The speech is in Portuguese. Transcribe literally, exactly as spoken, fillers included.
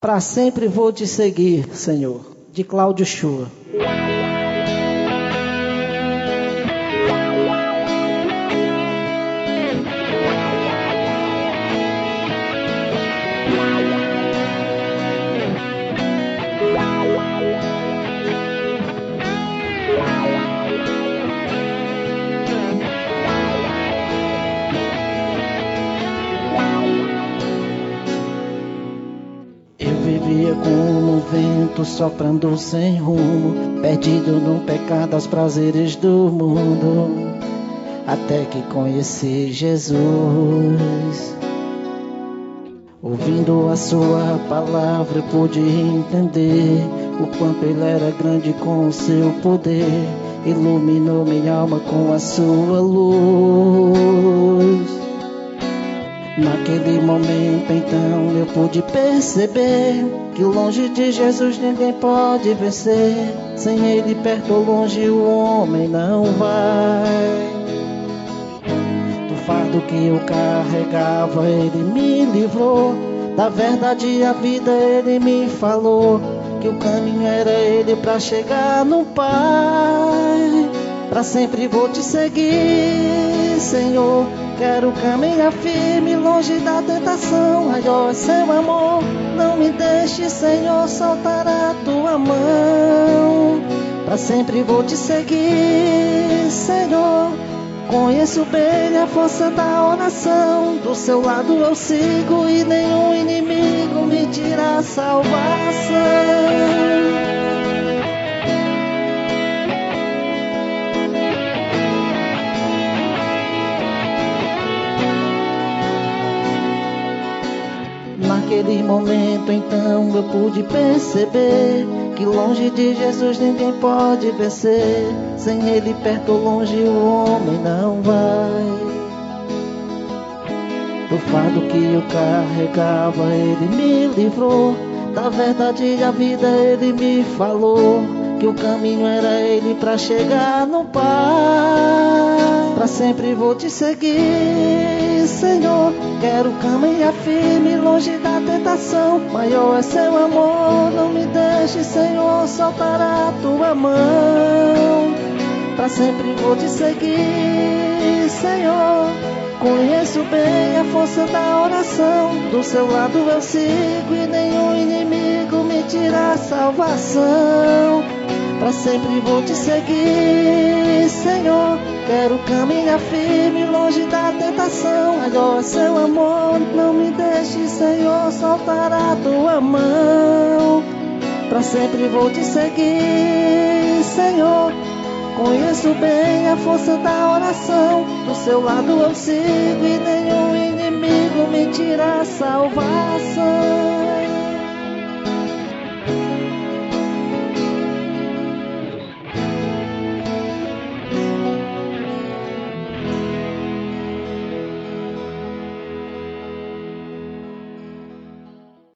Para sempre vou te seguir, Senhor, de Cláudio Chua. Vivia como um vento soprando sem rumo, perdido no pecado aos prazeres do mundo, até que conheci Jesus. Ouvindo a sua palavra eu pude entender o quanto ele era grande com o seu poder. Iluminou minha alma com a sua luz. Naquele momento então eu pude perceber que longe de Jesus ninguém pode vencer. Sem ele perto ou longe o homem não vai. Do fardo que eu carregava ele me livrou. Da verdade e a vida ele me falou que o caminho era ele pra chegar no Pai. Pra sempre vou te seguir, Senhor. Quero caminhar firme, longe da tentação. Maior é seu amor. Não me deixe, Senhor, soltar a tua mão. Pra sempre vou te seguir, Senhor. Conheço bem a força da oração. Do seu lado eu sigo e nenhum inimigo me tira a salvação. Naquele momento então eu pude perceber que longe de Jesus ninguém pode vencer. Sem ele perto ou longe o homem não vai. Do fardo que eu carregava ele me livrou. Da verdade e a vida ele me falou que o caminho era ele pra chegar no Pai. Pra sempre vou te seguir, Senhor. Quero caminhar firme, longe da tentação. Maior é seu amor. Não me deixe, Senhor, soltar a tua mão. Pra sempre vou te seguir, Senhor. Conheço bem a força da oração. Do seu lado eu sigo e nenhum inimigo me tira a salvação. Pra sempre vou te seguir, Senhor. Quero caminhar firme, longe da tentação. Maior é seu amor. Não me deixe, Senhor, soltar a tua mão. Pra sempre vou te seguir, Senhor. Conheço bem a força da oração. Do seu lado eu sigo e nenhum inimigo me tira a salvação.